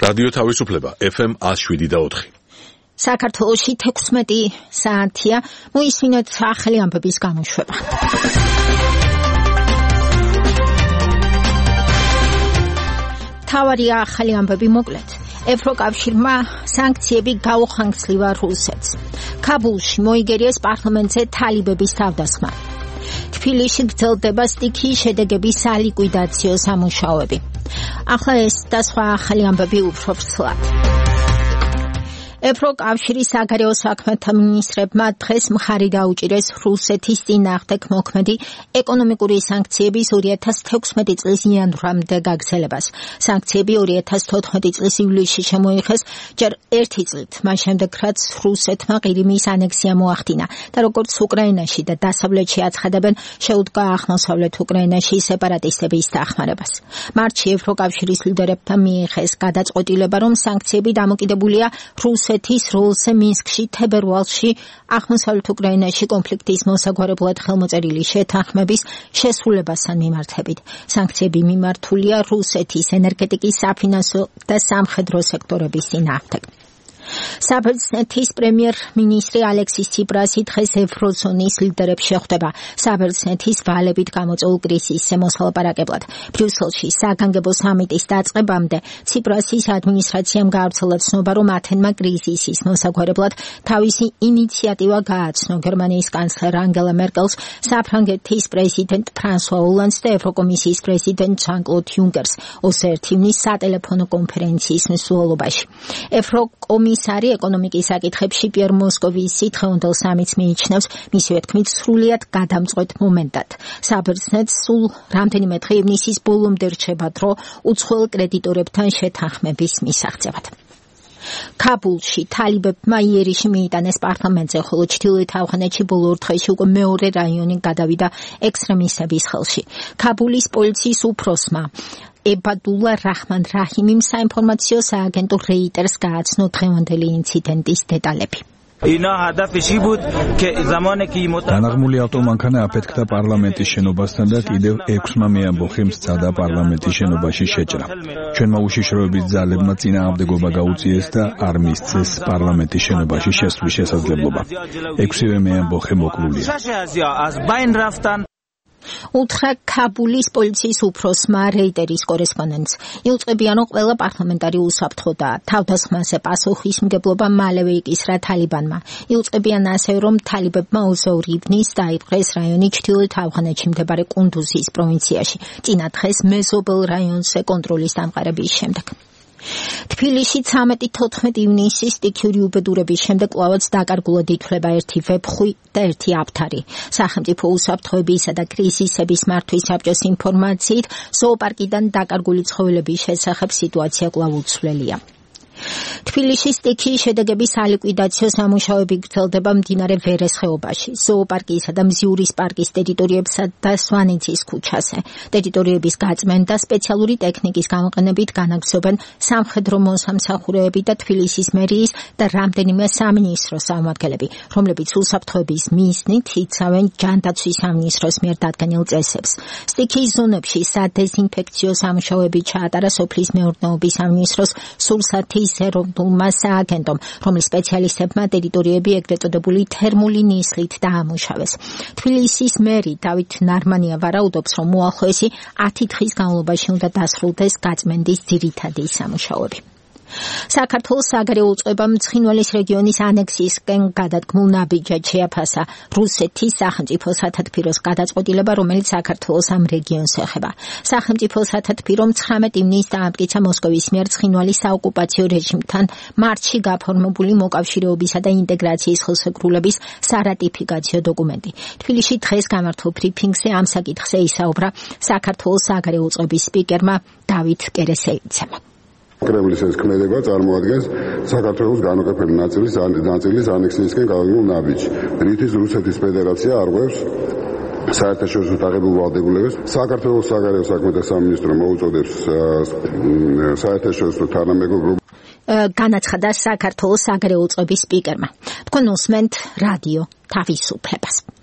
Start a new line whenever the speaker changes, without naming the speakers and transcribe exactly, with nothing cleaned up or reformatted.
რადიო თავისუფლება ეფ ემ ათს შვიდი და ოთხი.
საქართველოში თექვსმეტი საათია, მოისმინოთ ახალი ამბების გამოშვება. თავარი ახალი ამბები მოკლედ. ევროკავშირმა სანქციები გაუხანგცლივა რუსეთს. ქაბულში მოიგერიეს პარლამენტზე თალიბების თავდასხმა. თბილისში გრძელდება სტიქიის შედეგების სალიკვიდაციო სამუშაოები. ახლა ეს და სხვა ახალი ამბები უფრო ფრთლად. ევროკავშირის საგარეო საქმეთა მინისტრებმა დღეს მხარი დაუჭირეს რუსეთის წინააღმდეგ მოქმედი ეკონომიკური სანქციების ორი ათას თექვსმეტი წლის იანვრამდე გაგრძელებას. სანქციები ორი ათას თოთხმეტი წლის ივლისში შემოიღეს, ჯერ ერთი წლით, მას შემდეგ რაც რუსეთმა ყირიმის ანექსია მოახდინა და როგორც უკრაინაში და დასავლეთში აცხადებენ, შეუდგა აღმოსავლეთ უკრაინაში სეპარატისტების დახმარებას. მარტში ევროკავშირის ლიდერებთან მიიღეს გადაწყვეტილება, რომ სანქციები დამოკიდებულია რუსეთის ეთის როლზე მინსკში, თებერვალში, აღმოსავლეთ უკრაინაში კონფლიქტის მოსაგვარებლად ხელმოწერილი შეთანხმების შესრულებასთან მიმართებით. სანქციები მიმართულია რუსეთის ენერგეტიკის, საფინანსო და სამხედრო სექტორების წინააღმდეგ. საბერძნეთის პრემიერ-მინისტრი ალექსის ციპრასი დღეს ევროზონის ლიდერებს შეხვდება საბერძნეთის ვალებით გამოწვეულ კრიზისზე მოსალაპარაკებლად. ბრიუსელში საგანგებო სამიტის დაწყებამდე ციპრასის ადმინისტრაციამ გაავრცელა ცნობა, რომ ათენმა კრიზისის მოსაგვარებლად თავისი ინიციატივა გააცნო გერმანიის კანცლერ ანგელა მერკელს, საფრანგეთის პრეზიდენტ ფრანსუა ოლანდს და ევროკომისიის პრეზიდენტ ჟან-კლოდ იუნკერს ოცდაერთი ივნის სატელეფონო კონფერენციის მსვლელობაში. ევროკომისიის Komisარი ეკონომიკის საკითხებში პიერ მოსკოვისი დღევანდელ სამიტს მიიჩნევს მისივე თქმით სრულიად გადამწყვეტ მომენტად. საბერძნეთს სულ რამდენიმე დღე ივნისის ბოლომდე რჩება დრო უცხოელ კრედიტორებთან შეთანხმების მისაღწევად. ქაბულში თალიბებმა იერიში მიიტანეს პარლამენტზე, ხოლო ჩრდილოეთ ავღანეთში ბოლო ორ დღეში უკვე მეორე რაიონი გადავიდა ექსტრემისტების ხელში. ქაბულის პოლიციის უფროსმა ებადულა რაჰმან რაჰიმიმ საინფორმაციო სააგენტო რეიტერს გააცნო დღევანდელი ინციდენტის დეტალები.
განაღმული ავტომანქანა აფეთქდა პარლამენტის შენობასთან და კიდევ ექვსმა მეამბოხემ სცადა პარლამენტის შენობაში შეჭრა. ჩვენმა უშიშროების ძალებმა წინააღმდეგობა გაუწიეს და არ მისცეს პარლამენტის შენობაში შესვლის შესაძლებლობა. ექვსივე მეამბოხე მოკლულია.
უთხრა ქაბულის პოლიციის უფროსმა რეიტერის კორესპონდენტს. იუწყებიან, რომ ყველა პარლამენტარი უსაფრთხო და თავდასხმაზე პასუხისმგებლობა მალევე იკისრა თალიბანმა. იუწყებიან ასევე, რომ თალიბებმა ოცდა ორი ივნის დაიპყრეს რაიონი ჩრდილოეთ ავღანეთში მდებარე კუნდუზის პროვინციაში, წინა დღეს მეზობელ რაიონზე კონტროლის დამყარების შემდეგ. თბილისში ცამეტი თოთხმეტი ივნისის სტიქიური უბედურების შემდეგ კვლავაც დაკარგულად ითვლება ერთი ვებხვი და ერთი აფთარი. სახელმწიფო უსაფრთხოებისა და კრიზისების მართვის საბჭოს ინფორმაციით, ზოოპარკიდან დაკარგული ცხოველების შესახებ სიტუაცია კვლავ უცვლელია. თბილისში სტიქიის შედეგების სალიკვიდაციო სამუშაოები გრძელდება მდინარე ვერეს ხეობაში, ზოოპარკისა და მზიურის პარკის ტერიტორიებსა და სვანიცის ქუჩაზე. ტერიტორიების გაწმენდა სპეციალური ტექნიკის გამოყენებით განაგრძობენ სამხედრო მოსამსახურეები და თბილისის მერიის და რამდენიმე სამინისტროს წარმომადგენლები, რომლებიც უსაფრთხოების მიზნით იცავენ ჯანდაცვის სამინისტროს მიერ დადგენილ წესებს. სტიქიის ზონებში სადეზინფექციო სამუშაოები ჩაატარა სოფლის მეურნეობის სამინისტროს სურსათის ეროვნულმა სააგენტომ, რომლის სპეციალისტებმა ტერიტორიები ეგრეთ წოდებული თერმული ნისლით დაამუშავეს. თბილისის მერი დავით ნარმანია ვარაუდობს, რომ უახლოესი ათი დღის განმავლობაში უნდა დასრულდეს გაწმენდის ძირითადი სამუშაოები. საქართველოს საგარეო უწყებამ ცხინვალის რეგიონის ანექსიისკენ გადადგმულ ნაბიჯად შეაფასა რუსეთის სახელმწიფო სათათბიროს გადაწყვეტილება, რომელიც საქართველოს ამ რეგიონს ეხება. სახელმწიფო სათათბირომ ცხრამეტი ივნის დაამტკიცა მოსკოვის მიერ ცხინვალის საოკუპაციო რეჟიმთან მარტში გაფორმებული მოკავშირეობისა და ინტეგრაციის ხელშეკრულების სარატიფიკაციო დოკუმენტი. თბილისში დღეს გამართულ ბრიფინგზე ამ საკითხზე ისაუბრა საქართველოს საგარეო უწყების სპიკერმა დავით კერესელიძემ.
კრემლის ეს ქმედება წარმოადგენს საქართველოს განუყოფელი ნაწილის ნაწილის ანექსიისკენ გადადგმულ ნაბიჯს, რითიც რუსეთის ფედერაცია არღვევს საერთაშორისო დაღებულ ვალდებულებას. საქართველოს საგარეო საქმეთა სამინისტრო მოუწოდებს საერთაშორისო თანამეგობრობას
განაცხადა საქართველოს საგარეო უწყების სპიკერმა. თქვენ უსმენთ რადიო თავისუფლებას.